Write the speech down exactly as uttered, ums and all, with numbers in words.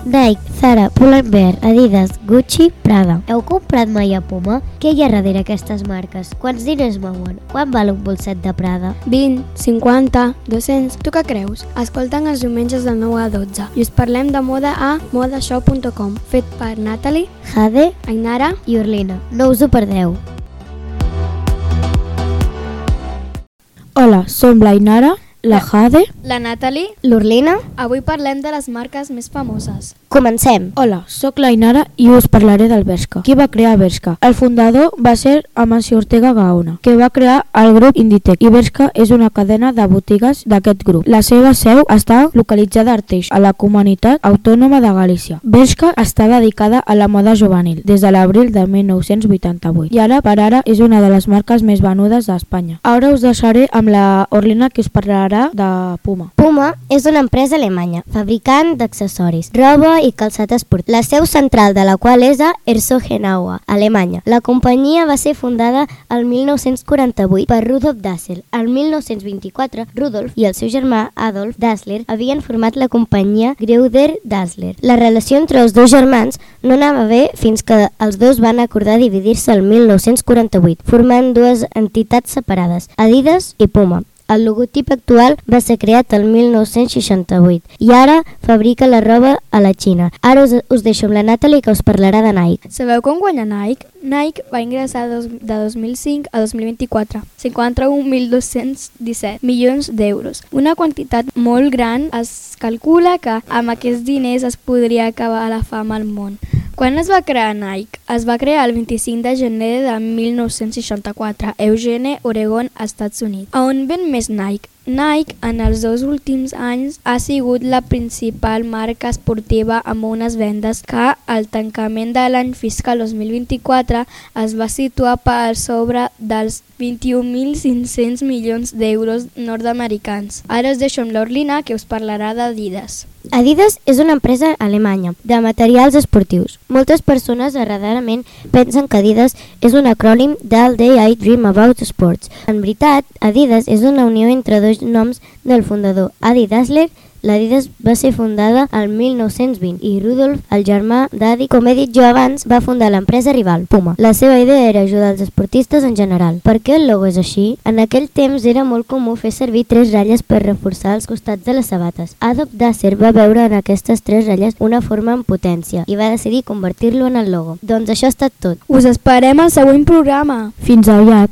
Nike, Zara, Pull&Bear, Adidas, Gucci, Prada. Heu comprat mai a Puma? Què hi ha darrere aquestes marques? Quants diners mouen? Quan val un bolset de Prada? vint, cinquanta, dos-cents... Tu què creus? Escolten els diumenges de nou a dotze i us parlem de moda a modashop punt com, fet per Natalie, Jade Ainara i Orlina. No us ho perdeu. Hola, som la Ainara, la Jade, la Natalie. L'Orlina? Avui parlem de les marques més famoses. Comencem. Hola, sóc la Ainara i us parlaré del Bershka. Qui va crear Bershka? El fundador va ser Amancio Ortega Gaona, que va crear el grup Inditex, i Bershka és una cadena de botigues d'aquest grup. La seva seu està localitzada a Arteix, a la comunitat autònoma de Galícia. Bershka està dedicada a la moda juvenil des de l'abril de mil nou-cents vuitanta-vuit i ara per ara és una de les marques més venudes d'Espanya. Ara us deixaré amb la Orlina, que us parlarà de Puma. Puma és una empresa alemanya, fabricant d'accessoris, roba i calçat esportiu. La seu central de la qual és a Herzogenaurach, Alemanya. La companyia va ser fundada el mil nou-cents quaranta-vuit per Rudolf Dassler. El mil nou-cents vint-i-quatre, Rudolf i el seu germà Adolf Dassler havien format la companyia Greuder Dassler. La relació entre els dos germans no anava bé fins que els dos van acordar dividir-se el mil nou-cents quaranta-vuit, formant dues entitats separades, Adidas i Puma. El logotip actual va ser creat el mil nou-cents seixanta-vuit i ara fabrica la roba a la Xina. Ara us, us deixo amb la Natalie, que us parlarà de Nike. Sabeu com guanya Nike? Nike va ingressar dos, de dos mil cinc a dos mil vint-i-quatre cinquanta-un mil dos-cents disset milions d'euros. Una quantitat molt gran. Es calcula que amb aquests diners es podria acabar la fama al món. Quan es va crear Nike? Es va crear el vint-i-cinc de gener de mil nou-cents seixanta-quatre a Eugene, Oregon, Estats Units. A on ven més Nike? Nike en els dos últims anys ha sigut la principal marca esportiva amb unes vendes que al tancament de l'any fiscal dos mil vint-i-quatre es va situar per sobre dels vint-i-un mil cinc-cents milions d'euros nord-americans. Ara us deixo amb l'Orlina, que us parlarà d'Adidas. Adidas és una empresa alemanya de materials esportius. Moltes persones erradament pensen que Adidas és un acrònim d'All Day I Dream About Sports. En veritat, Adidas és una unió entre dos noms del fundador, Adi Dassler. L'Adidas va ser fundada el mil nou-cents vint i Rudolf, el germà d'Adi, com he dit jo abans, va fundar l'empresa rival, Puma. La seva idea era ajudar els esportistes en general. Per què el logo és així? En aquell temps era molt comú fer servir tres ratlles per reforçar els costats de les sabates. Adolf Dassler va veure en aquestes tres ratlles una forma en potència i va decidir convertir-lo en el logo. Doncs això ha estat tot. Us esperem al següent programa. Fins aviat!